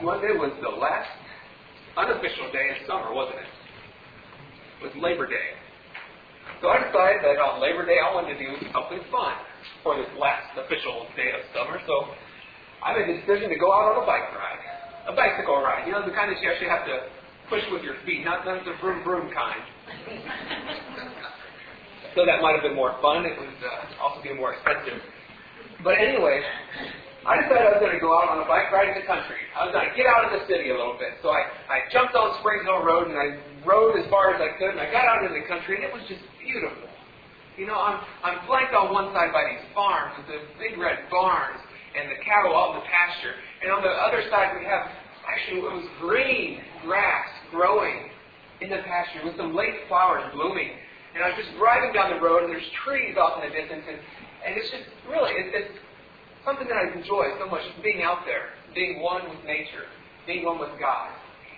Monday was the last unofficial day in summer, wasn't it? It was Labor Day. So I decided that on Labor Day I wanted to do something fun for this last official day of summer. So I made the decision to go out on a bike ride. A bicycle ride. You know, the kind that you actually have to push with your feet, not the vroom vroom kind. So that might have been more fun. It would also be more expensive. But anyway, I decided I was going to go out on a bike ride in the country. I was going to get out of the city a little bit. So I jumped on Springs Hill Road and I rode as far as I could, and I got out into the country, and it was just beautiful. You know, I'm flanked on one side by these farms with the big red barns and the cattle out in the pasture. And on the other side we have, actually it was green grass growing in the pasture with some late flowers blooming. And I was just driving down the road, and there's trees off in the distance, and it's just really, it's something that I enjoy so much, just being out there, being one with nature, being one with God.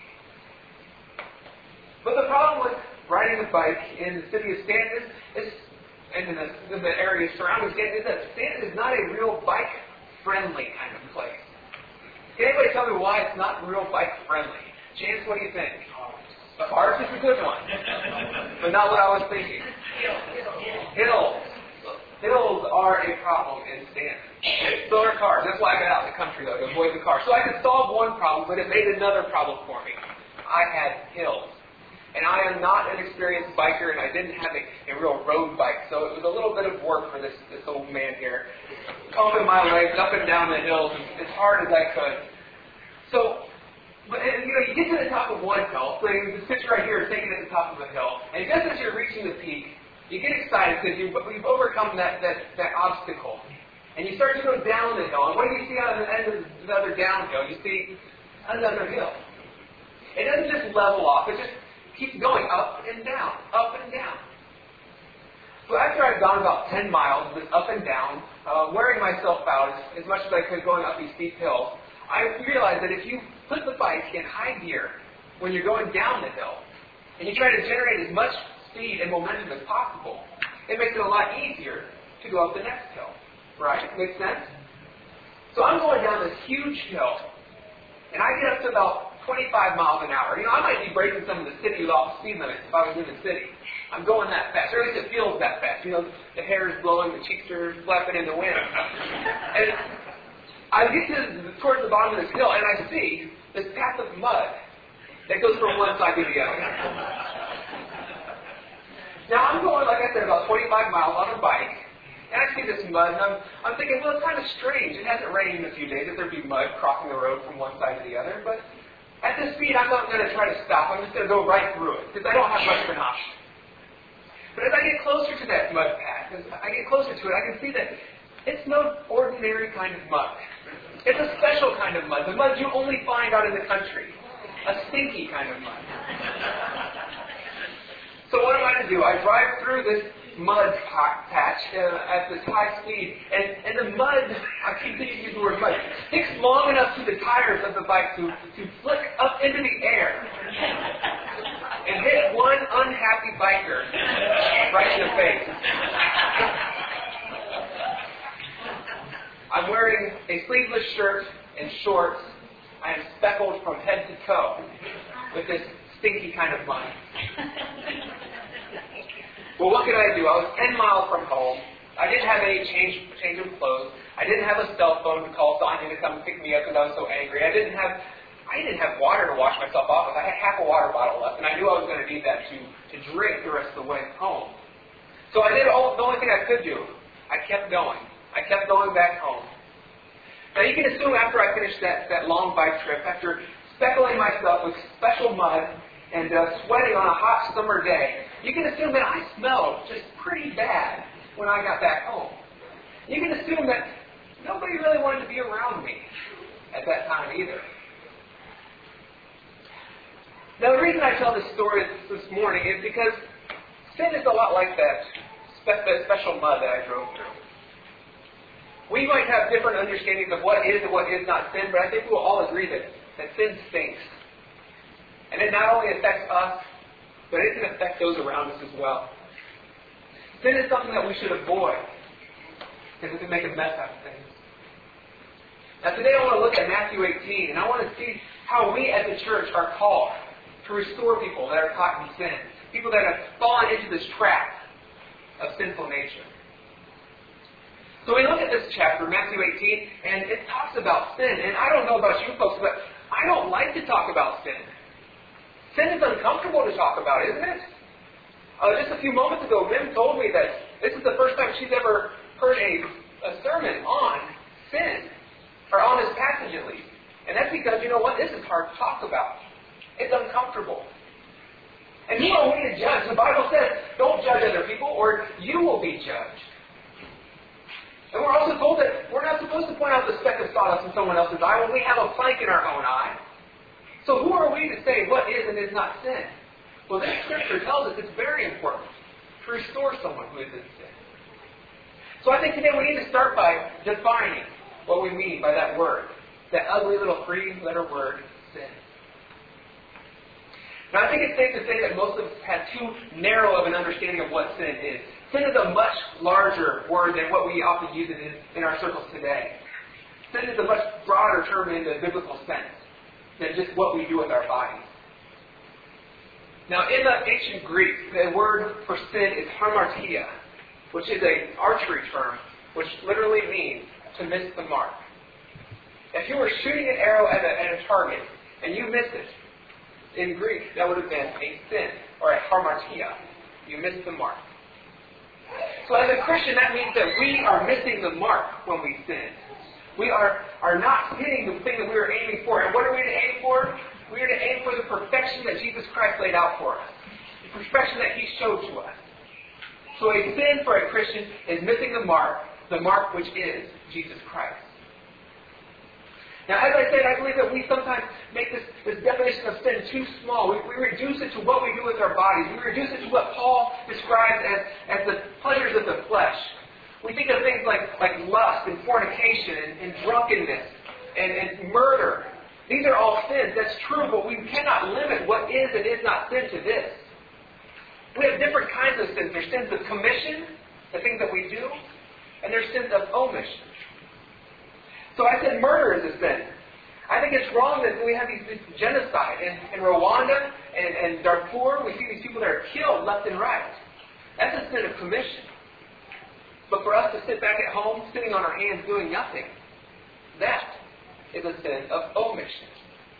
But the problem with riding a bike in the city of Stanton and in the area surrounding Stanton is that Stanton is not a real bike-friendly kind of place. Can anybody tell me why it's not real bike-friendly? Chance, what do you think? Ours is a good one, but not what I was thinking. Hills. Hills are a problem in Stanton. So are cars. That's why I got out in the country, though, to avoid the car. So I could solve one problem, but it made another problem for me. I had hills. And I am not an experienced biker, and I didn't have a real road bike, so it was a little bit of work for this old man here. Pumping my legs up and down the hills as hard as I could. So, but you know, you get to the top of one hill, so this picture right here is taken at the top of a hill, and just as you're reaching the peak, you get excited because you've overcome that obstacle. And you start to go down the hill, and what do you see out of the end of the other downhill? You see another hill. It doesn't just level off, it just keeps going up and down, up and down. So after I'd gone about 10 miles, up and down, wearing myself out as much as I could going up these steep hills, I realized that if you put the bike in high gear when you're going down the hill, and you try to generate as much speed and momentum as possible, it makes it a lot easier to go up the next hill. Right? Makes sense? So I'm going down this huge hill, and I get up to about 25 miles an hour. You know, I might be breaking some of the city law speed limits if I was in the city. I'm going that fast, or at least it feels that fast. You know, the hair is blowing, the cheeks are flapping in the wind. And I get towards the bottom of this hill, and I see this path of mud that goes from one side to the other. Now I'm going, like I said, about 25 miles on a bike, and I see this mud, and I'm thinking, well, it's kind of strange. It hasn't rained in a few days that there'd be mud crossing the road from one side to the other, but at this speed, I'm not going to try to stop. I'm just going to go right through it, because I don't have much of an option. But as I get closer to that mud path, as I get closer to it, I can see that it's no ordinary kind of mud. It's a special kind of mud, the mud you only find out in the country. A stinky kind of mud. So what am I to do? I drive through this mud patch at this high speed, and the mud, I continue to use the word mud, sticks long enough to the tires of the bike to flick up into the air and hit one unhappy biker right in the face. I'm wearing a sleeveless shirt and shorts. I am speckled from head to toe with this stinky kind of mud. Well, what could I do? I was 10 miles from home. I didn't have any change of clothes. I didn't have a cell phone to call Sonia to come pick me up because I was so angry. I didn't have water to wash myself off with. I had half a water bottle left, and I knew I was going to need that to drink the rest of the way home. So I did the only thing I could do. I kept going. I kept going back home. Now you can assume after I finished that long bike trip, after speckling myself with special mud and sweating on a hot summer day, you can assume that I smelled just pretty bad when I got back home. You can assume that nobody really wanted to be around me at that time either. Now the reason I tell this story this morning is because sin is a lot like that special mud that I drove through. We might have different understandings of what is and what is not sin, but I think we'll all agree that sin stinks. And it not only affects us, but it can affect those around us as well. Sin is something that we should avoid, because it can make a mess out of things. Now today I want to look at Matthew 18, and I want to see how we as a church are called to restore people that are caught in sin. People that have fallen into this trap of sinful nature. So we look at this chapter, Matthew 18, and it talks about sin. And I don't know about you folks, but I don't like to talk about sin. Sin is uncomfortable to talk about, isn't it? Just a few moments ago, Mim told me that this is the first time she's ever heard a sermon on sin, or on this passage at least. And that's because, you know what, this is hard to talk about. It's uncomfortable. And who are we to judge? The Bible says, don't judge other people, or you will be judged. And we're also told that we're not supposed to point out the speck of sawdust in someone else's eye when we have a plank in our own eye. So who are we to say what is and is not sin? Well, this scripture tells us it's very important to restore someone who is in sin. So I think today we need to start by defining what we mean by that word, that ugly little three-letter word, sin. Now I think it's safe to say that most of us have too narrow of an understanding of what sin is. Sin is a much larger word than what we often use it in our circles today. Sin is a much broader term in the biblical sense than just what we do with our bodies. Now, in the ancient Greek, the word for sin is hamartia, which is an archery term, which literally means to miss the mark. If you were shooting an arrow at a target and you missed it, in Greek, that would have been a sin, or a hamartia. You missed the mark. So as a Christian, that means that we are missing the mark when we sin. We are not hitting the thing that we were aiming for. And what are we to aim for? We are to aim for the perfection that Jesus Christ laid out for us. The perfection that He showed to us. So a sin for a Christian is missing the mark which is Jesus Christ. Now, as I said, I believe that we sometimes make this definition of sin too small. We reduce it to what we do with our bodies. We reduce it to what Paul describes as the pleasures of the flesh. We think of things like lust and fornication and drunkenness and murder. These are all sins. That's true, but we cannot limit what is and is not sin to this. We have different kinds of sins. There's sins of commission, the things that we do, and there's sins of omission. So I said murder is a sin. I think it's wrong that we have this genocide. In Rwanda and Darfur, we see these people that are killed left and right. That's a sin of commission. But for us to sit back at home, sitting on our hands, doing nothing, that is a sin of omission.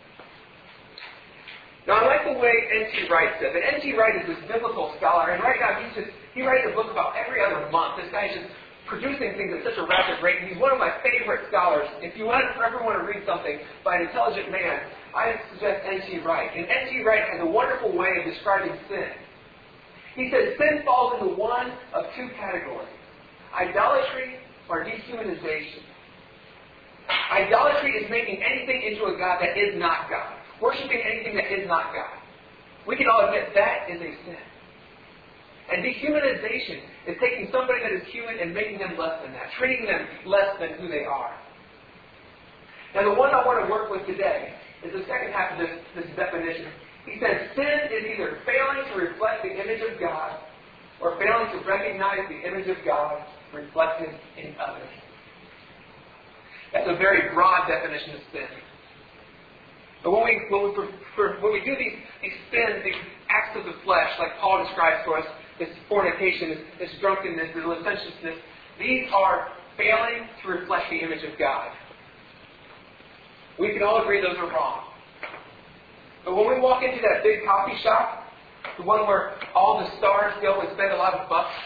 Now, I like the way N.T. Wright says it. N.T. Wright is this biblical scholar, and right now he writes a book about every other month. This guy's just producing things at such a rapid rate. He's one of my favorite scholars. If you ever want to read something by an intelligent man, I suggest N.T. Wright. And N.T. Wright has a wonderful way of describing sin. He says sin falls into one of two categories: idolatry or dehumanization. Idolatry is making anything into a God that is not God. Worshipping anything that is not God. We can all admit that is a sin. And dehumanization is taking somebody that is human and making them less than that, treating them less than who they are. Now, the one I want to work with today is the second half of this definition. He says sin is either failing to reflect the image of God or failing to recognize the image of God reflected in others. That's a very broad definition of sin. But when we do these sins, these acts of the flesh, like Paul describes for us, this fornication, this drunkenness, this licentiousness, these are failing to reflect the image of God. We can all agree those are wrong. But when we walk into that big coffee shop, the one where all the stars go and spend a lot of bucks,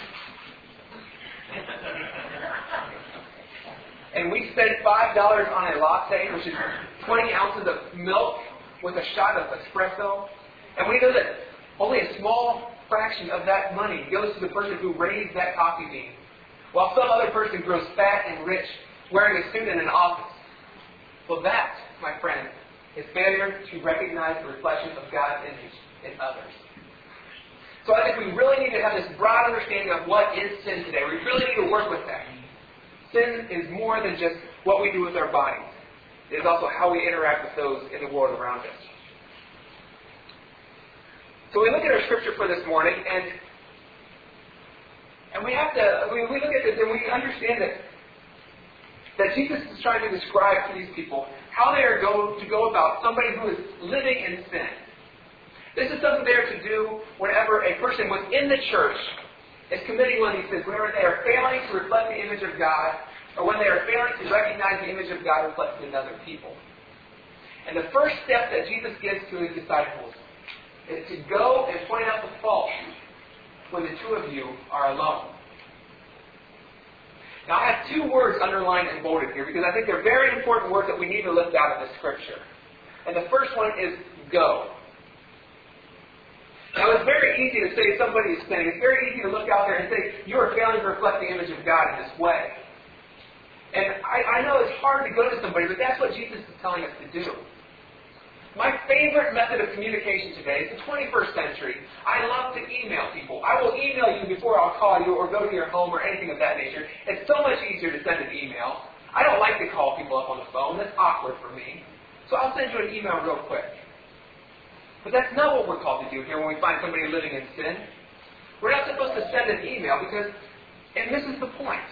and we spend $5 on a latte, which is 20 ounces of milk with a shot of espresso, and we know that only a small fraction of that money goes to the person who raised that coffee bean, while some other person grows fat and rich wearing a suit in an office. Well, that, my friend, is failure to recognize the reflection of God's image in others. So I think we really need to have this broad understanding of what is sin today. We really need to work with that. Sin is more than just what we do with our bodies. It is also how we interact with those in the world around us. So we look at our scripture for this morning, and we look at this and we understand that that Jesus is trying to describe to these people how they are going to go about somebody who is living in sin. This is something they are to do whenever a person within the church is committing one of these sins, whenever they are failing to reflect the image of God, or when they are failing to recognize the image of God reflected in other people. And the first step that Jesus gives to his disciples is to go and point out the fault when the two of you are alone. Now I have two words underlined and bolded here because I think they're very important words that we need to lift out of this scripture. And the first one is go. Now it's very easy to say somebody is sinning. It's very easy to look out there and say, you are failing to reflect the image of God in this way. And I know it's hard to go to somebody, but that's what Jesus is telling us to do. My favorite method of communication today is the 21st century. I love to email people. I will email you before I'll call you or go to your home or anything of that nature. It's so much easier to send an email. I don't like to call people up on the phone. That's awkward for me. So I'll send you an email real quick. But that's not what we're called to do here when we find somebody living in sin. We're not supposed to send an email because it misses the point.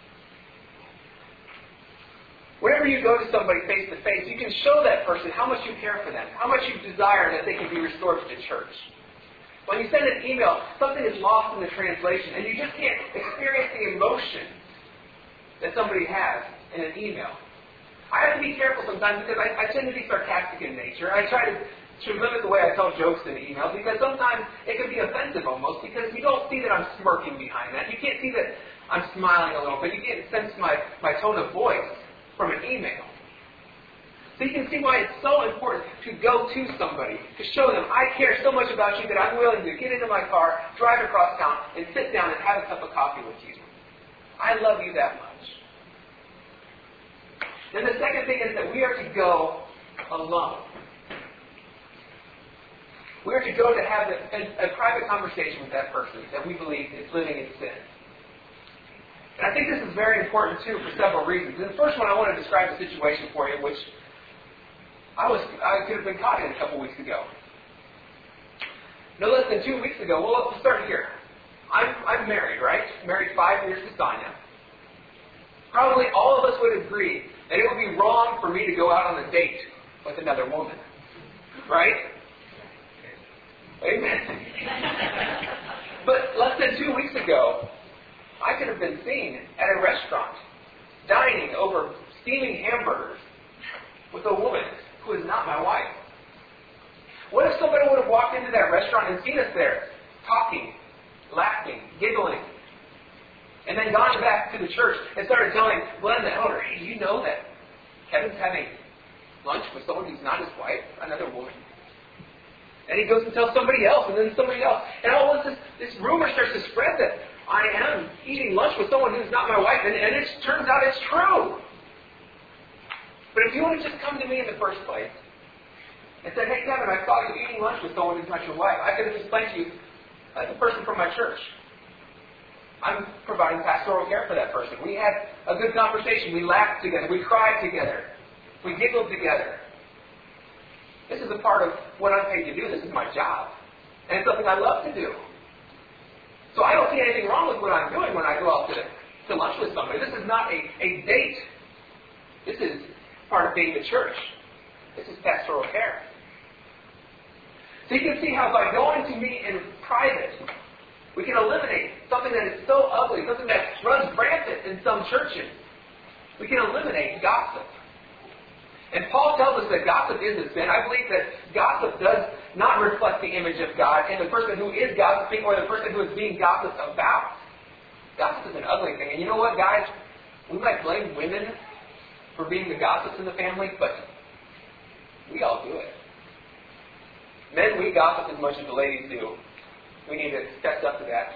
Whenever you go to somebody face to face, you can show that person how much you care for them, how much you desire that they can be restored to the church. When you send an email, something is lost in the translation, and you just can't experience the emotion that somebody has in an email. I have to be careful sometimes because I tend to be sarcastic in nature. I try to limit the way I tell jokes in emails because sometimes it can be offensive almost because you don't see that I'm smirking behind that. You can't see that I'm smiling a little bit. You can't sense my tone of voice from an email. So you can see why it's so important to go to somebody, to show them, I care so much about you that I'm willing to get into my car, drive across town, and sit down and have a cup of coffee with you. I love you that much. Then the second thing is that we are to go alone. We are to go to have a private conversation with that person that we believe is living in sin. And I think this is very important, too, for several reasons. And the first one, I want to describe the situation for you, which I could have been caught in a couple weeks ago. No less than 2 weeks ago. Well, let's start here. I'm married, right? Married 5 years to Sonia. Probably all of us would agree that it would be wrong for me to go out on a date with another woman. Right? Amen. But less than 2 weeks ago, I could have been seen at a restaurant, dining over steaming hamburgers with a woman who is not my wife. What if somebody would have walked into that restaurant and seen us there, talking, laughing, giggling, and then gone back to the church and started telling Glenn the elder, hey, you know that Kevin's having lunch with someone who's not his wife, another woman? And he goes and tells somebody else, and then somebody else. And all of this rumor starts to spread that I am eating lunch with someone who's not my wife, and it turns out it's true. But if you would have just come to me in the first place and said, hey, Kevin, I saw you eating lunch with someone who's not your wife, I could have explained to you, that's a person from my church. I'm providing pastoral care for that person. We had a good conversation. We laughed together. We cried together. We giggled together. This is a part of what I'm paid to do. This is my job. And it's something I love to do. So I don't see anything wrong with what I'm doing when I go out to lunch with somebody. This is not a date. This is part of being the church. This is pastoral care. So you can see how by going to meet in private, we can eliminate something that is so ugly, something that runs rampant in some churches. We can eliminate gossip. And Paul tells us that gossip is a sin. I believe that gossip does not reflect the image of God in the person who is gossiping or the person who is being gossiped about. Gossip is an ugly thing. And you know what, guys? We might blame women for being the gossips in the family, but we all do it. Men, we gossip as much as the ladies do. We need to step up to that.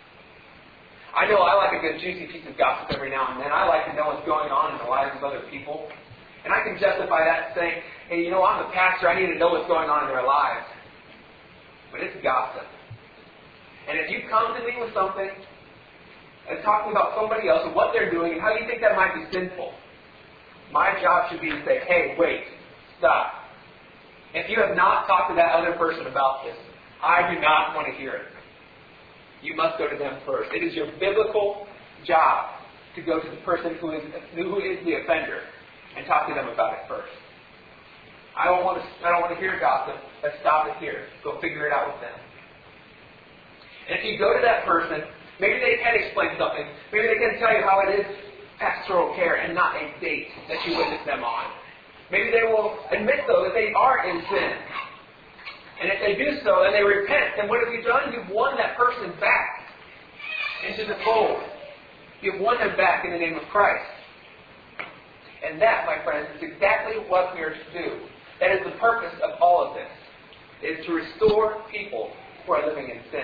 I know I like a good juicy piece of gossip every now and then. I like to know what's going on in the lives of other people. And I can justify that saying, hey, you know, I'm a pastor, I need to know what's going on in their lives. But it's gossip. And if you come to me with something and talking about somebody else and what they're doing and how you think that might be sinful, my job should be to say, hey, wait, stop. If you have not talked to that other person about this, I do not want to hear it. You must go to them first. It is your biblical job to go to the person who is the offender and talk to them about it first. I don't want to hear gossip. Let's stop it here. Go figure it out with them. And if you go to that person, maybe they can explain something. Maybe they can tell you how it is pastoral care and not a date that you witness them on. Maybe they will admit, though, that they are in sin. And if they do so and they repent, then what have you done? You've won that person back into the fold. You've won them back in the name of Christ. And that, my friends, is exactly what we are to do. That is the purpose of all of this, is to restore people who are living in sin.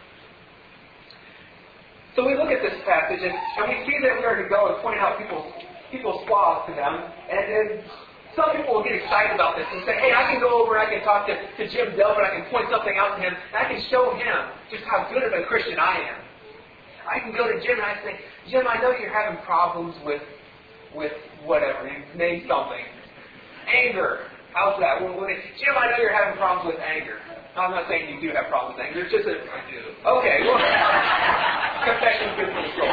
So we look at this passage, and we see that we are to go and point out people's flaws to them. And some people will get excited about this and say, hey, I can go over and I can talk to Jim Delvin, I can point something out to him, and I can show him just how good of a Christian I am. I can go to Jim and I say, Jim, I know you're having problems with whatever, you name something. Anger. How's that? Jim, I know you're having problems with anger. I'm not saying you do have problems with anger. It's just I do. Okay, well, confession's good for the soul.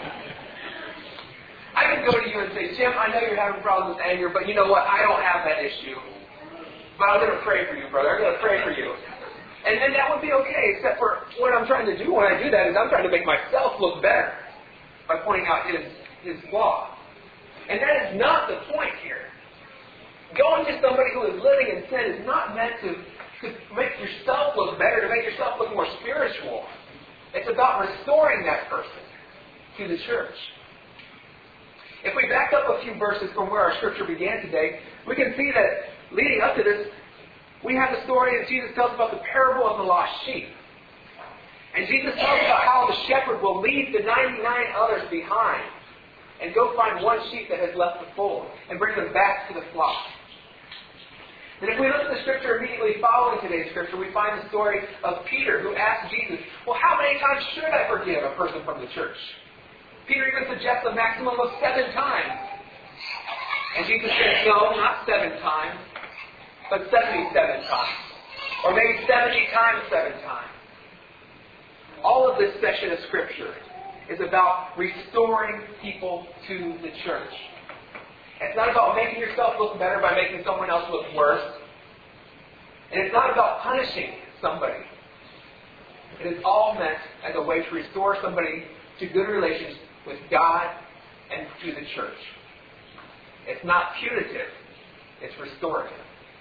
I can go to you and say, Jim, I know you're having problems with anger, but you know what? I don't have that issue. But I'm going to pray for you, brother. I'm going to pray for you. And then that would be okay, except for what I'm trying to do when I do that is I'm trying to make myself look better by pointing out his flaw. And that is not the point here. Going to somebody who is living in sin is not meant to make yourself look better, to make yourself look more spiritual. It's about restoring that person to the church. If we back up a few verses from where our scripture began today, we can see that leading up to this, we have the story that Jesus tells about the parable of the lost sheep. And Jesus talks about how the shepherd will leave the 99 others behind and go find one sheep that has left the fold and bring them back to the flock. And if we look at the scripture immediately following today's scripture, we find the story of Peter, who asked Jesus, well, how many times should I forgive a person from the church? Peter even suggests a maximum of 7 times. And Jesus says, no, not 7 times, but 77 times. Or maybe 70 times 7 times. All of this section of scripture is about restoring people to the church. It's not about making yourself look better by making someone else look worse. And it's not about punishing somebody. It is all meant as a way to restore somebody to good relations with God and to the church. It's not punitive. It's restorative.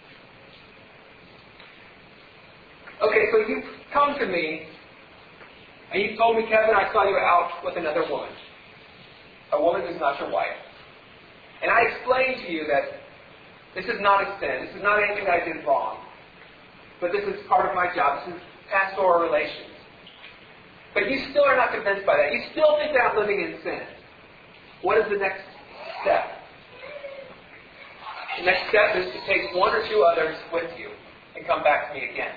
Okay, so you come to me and you told me, Kevin, I saw you out with another woman. A woman who's not your wife. And I explained to you that this is not a sin. This is not anything that I did wrong. But this is part of my job. This is pastoral relations. But you still are not convinced by that. You still think that I'm living in sin. What is the next step? The next step is to take 1 or 2 others with you and come back to me again.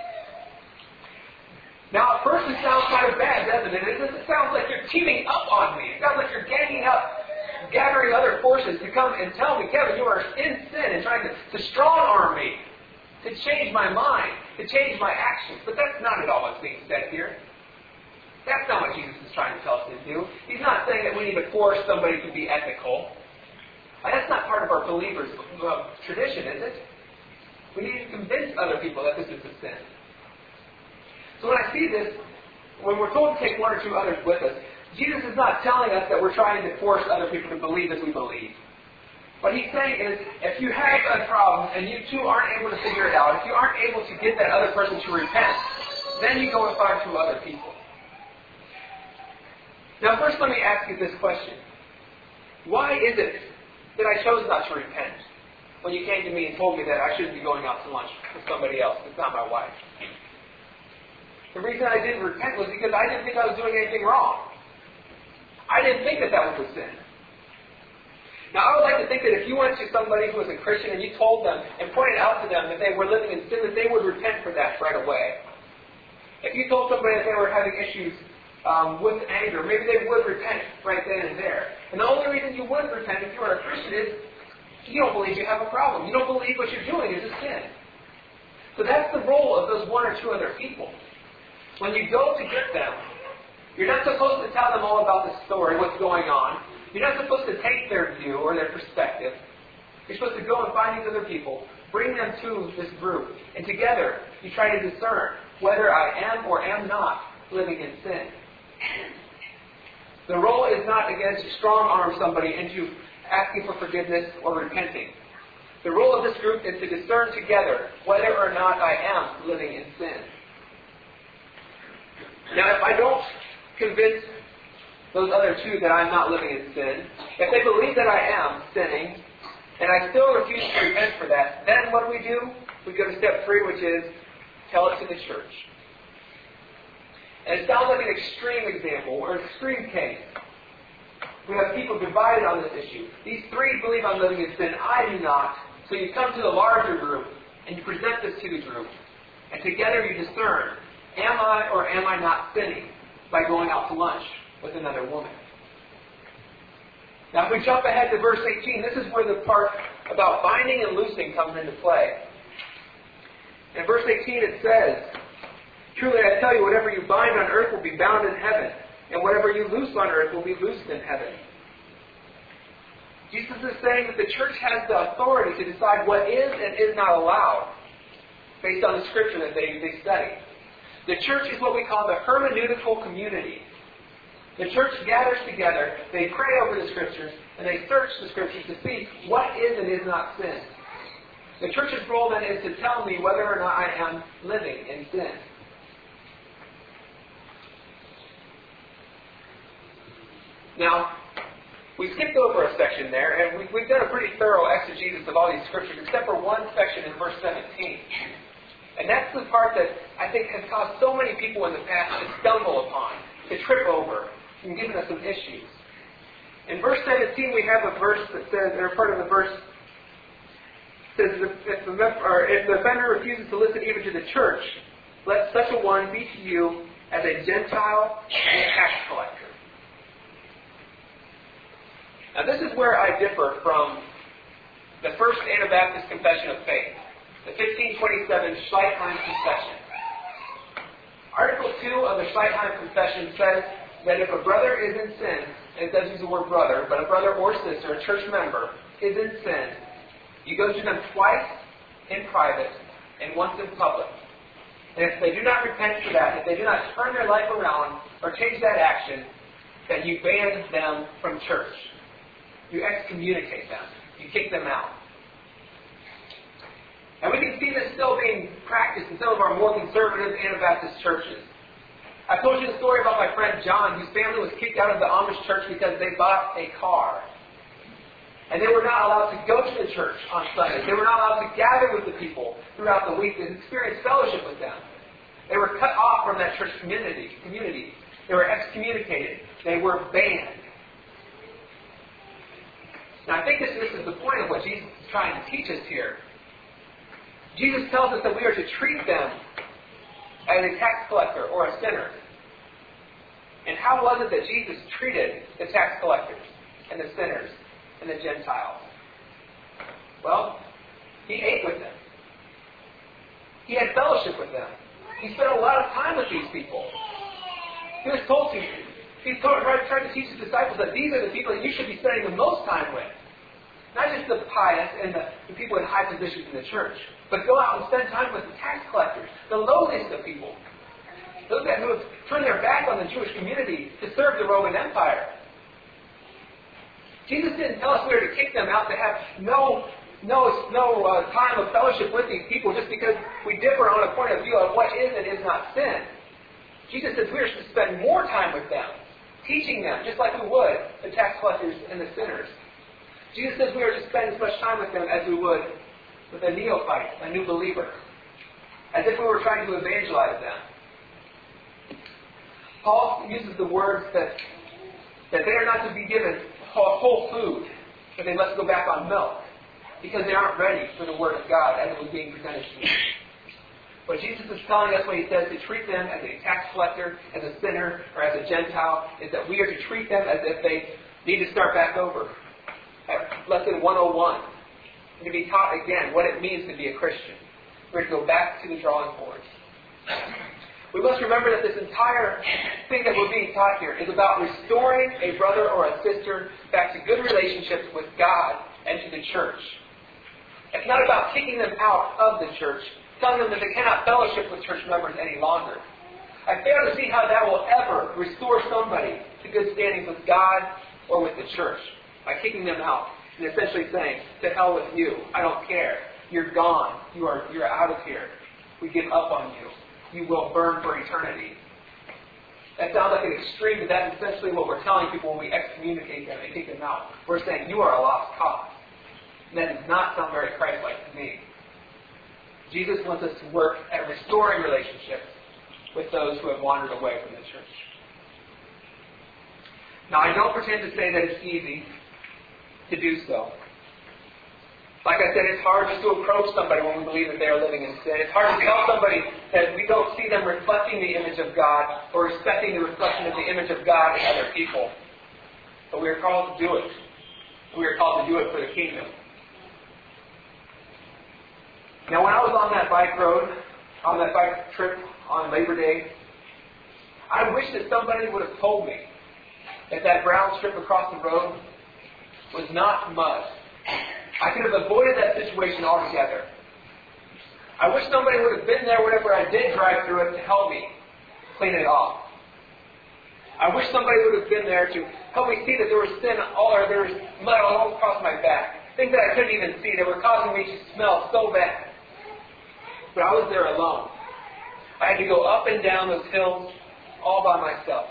Now, at first it sounds kind of bad, doesn't it? It sounds like you're teaming up on me. It sounds like you're ganging up, gathering other forces to come and tell me, Kevin, you are in sin and trying to strong-arm me, to change my mind, to change my actions. But that's not at all what's being said here. That's not what Jesus is trying to tell us to do. He's not saying that we need to force somebody to be ethical. That's not part of our believers' tradition, is it? We need to convince other people that this is a sin. So when I see this, when we're told to take 1 or 2 others with us, Jesus is not telling us that we're trying to force other people to believe as we believe. What he's saying is, if you have a problem and you too aren't able to figure it out, if you aren't able to get that other person to repent, then you go and find 2 other people. Now first let me ask you this question. Why is it that I chose not to repent when you came to me and told me that I shouldn't be going out to lunch with somebody else? It's not my wife. The reason I didn't repent was because I didn't think I was doing anything wrong. I didn't think that was a sin. Now, I would like to think that if you went to somebody who was a Christian and you told them and pointed out to them that they were living in sin, that they would repent for that right away. If you told somebody that they were having issues with anger, maybe they would repent right then and there. And the only reason you wouldn't repent if you were a Christian is you don't believe you have a problem. You don't believe what you're doing is a sin. So that's the role of those 1 or 2 other people. When you go to get them, You're not supposed to tell them all about the story, what's going on. You're not supposed to take their view or their perspective. You're supposed to go and find these other people, bring them to this group, and together you try to discern whether I am or am not living in sin. The role is not, again, to strong-arm somebody into asking for forgiveness or repenting. The role of this group is to discern together whether or not I am living in sin. Now, if I don't convince those other two that I'm not living in sin, if they believe that I am sinning, and I still refuse to repent for that, then what do? We go to step 3, which is tell it to the church. And it sounds like an extreme example, or an extreme case. We have people divided on this issue. These 3 believe I'm living in sin, I do not. So you come to the larger group, and you present this to the group. And together you discern, am I or am I not sinning by going out to lunch with another woman? Now if we jump ahead to verse 18, this is where the part about binding and loosing comes into play. In verse 18 it says, truly I tell you, whatever you bind on earth will be bound in heaven, and whatever you loose on earth will be loosed in heaven. Jesus is saying that the church has the authority to decide what is and is not allowed based on the scripture that they study. The church is what we call the hermeneutical community. The church gathers together, they pray over the scriptures, and they search the scriptures to see what is and is not sin. The church's role then is to tell me whether or not I am living in sin. Now, we skipped over a section there, and we've done a pretty thorough exegesis of all these scriptures, except for one section in verse 17. And that's the part that I think has caused so many people in the past to stumble upon, to trip over, and given us some issues. In verse 17, we have a verse that says, or part of the verse says, if the offender refuses to listen even to the church, let such a one be to you as a Gentile and a tax collector. Now this is where I differ from the First Anabaptist Confession of Faith, the 1527 Schleitheim Confession. Article 2 of the Schleitheim Confession says that if a brother is in sin, and it does use the word brother, but a brother or sister, a church member, is in sin, you go to them twice in private and once in public. And if they do not repent for that, if they do not turn their life around or change that action, then you ban them from church. You excommunicate them. You kick them out. And we can see this still being practiced in some of our more conservative Anabaptist churches. I told you the story about my friend John, whose family was kicked out of the Amish church because they bought a car. And they were not allowed to go to the church on Sundays. They were not allowed to gather with the people throughout the week and experience fellowship with them. They were cut off from that church community. They were excommunicated. They were banned. Now I think this is the point of what Jesus is trying to teach us here. Jesus tells us that we are to treat them as a tax collector or a sinner. And how was it that Jesus treated the tax collectors and the sinners and the Gentiles? Well, He ate with them. He had fellowship with them. He spent a lot of time with these people. He was told to. He's trying to teach His disciples that these are the people that you should be spending the most time with. Not just the pious and the people in high positions in the church, but go out and spend time with the tax collectors, the lowliest of people. Those guys who have turned their back on the Jewish community to serve the Roman Empire. Jesus didn't tell us we were to kick them out, to have no time of fellowship with these people just because we differ on a point of view of what is and is not sin. Jesus says we are to spend more time with them, teaching them, just like we would the tax collectors and the sinners. Jesus says we are to spend as much time with them as we would with a neophyte, a new believer, as if we were trying to evangelize them. Paul uses the words that they are not to be given whole food, but they must go back on milk, because they aren't ready for the Word of God as it was being presented to them. But Jesus is telling us when He says to treat them as a tax collector, as a sinner, or as a Gentile, is that we are to treat them as if they need to start back over at lesson 101, and to be taught again what it means to be a Christian. We're to go back to the drawing board. We must remember that this entire thing that we're being taught here is about restoring a brother or a sister back to good relationships with God and to the church. It's not about kicking them out of the church, telling them that they cannot fellowship with church members any longer. I fail to see how that will ever restore somebody to good standing with God or with the church by kicking them out and essentially saying, to hell with you, I don't care. You're gone. You're out of here. We give up on you. You will burn for eternity. That sounds like an extreme, but that's essentially what we're telling people when we excommunicate them and kick them out. We're saying, you are a lost cause. And that does not sound very Christ-like to me. Jesus wants us to work at restoring relationships with those who have wandered away from the church. Now, I don't pretend to say that it's easy to do so. Like I said, it's hard just to approach somebody when we believe that they are living in sin. It's hard to tell somebody that we don't see them reflecting the image of God or respecting the reflection of the image of God in other people. But we are called to do it. We are called to do it for the kingdom. Now, when I was on that bike road, on that bike trip on Labor Day, I wish that somebody would have told me that that brown strip across the road was not mud. I could have avoided that situation altogether. I wish somebody would have been there whenever I did drive through it to help me clean it off. I wish somebody would have been there to help me see that there was there was mud all across my back. Things that I couldn't even see that were causing me to smell so bad. But I was there alone. I had to go up and down those hills all by myself.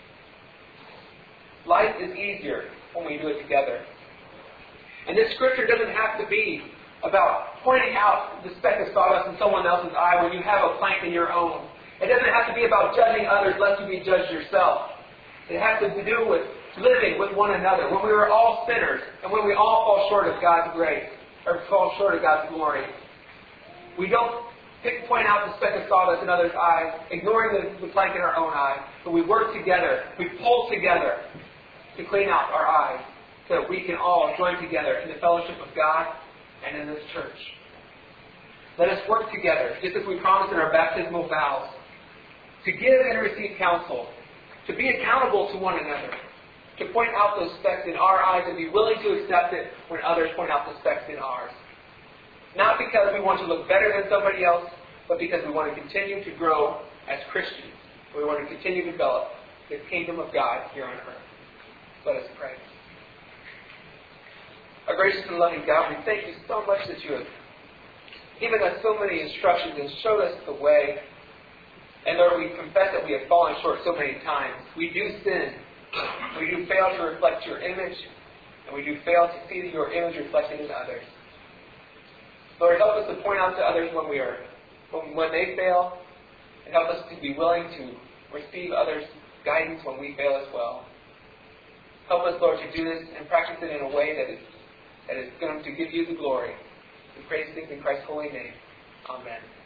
Life is easier when we do it together. And this scripture doesn't have to be about pointing out the speck of sawdust in someone else's eye when you have a plank in your own. It doesn't have to be about judging others lest you be judged yourself. It has to do with living with one another when we are all sinners and when we all fall short of God's grace or fall short of God's glory. We don't point out the speck of sawdust in others' eyes, ignoring the plank in our own eye, but we work together. We pull together to clean out our eyes, so that we can all join together in the fellowship of God and in this church. Let us work together, just as we promised in our baptismal vows, to give and receive counsel, to be accountable to one another, to point out those specks in our eyes and be willing to accept it when others point out the specks in ours. Not because we want to look better than somebody else, but because we want to continue to grow as Christians. We want to continue to develop the kingdom of God here on earth. Let us pray. Our gracious and loving God, we thank you so much that you have given us so many instructions and showed us the way. And Lord, we confess that we have fallen short so many times. We do sin. We do fail to reflect your image. And we do fail to see your image reflected in others. Lord, help us to point out to others when they fail. And help us to be willing to receive others' guidance when we fail as well. Help us, Lord, to do this and practice it in a way that is going to give you the glory. We praise things in Christ's holy name. Amen.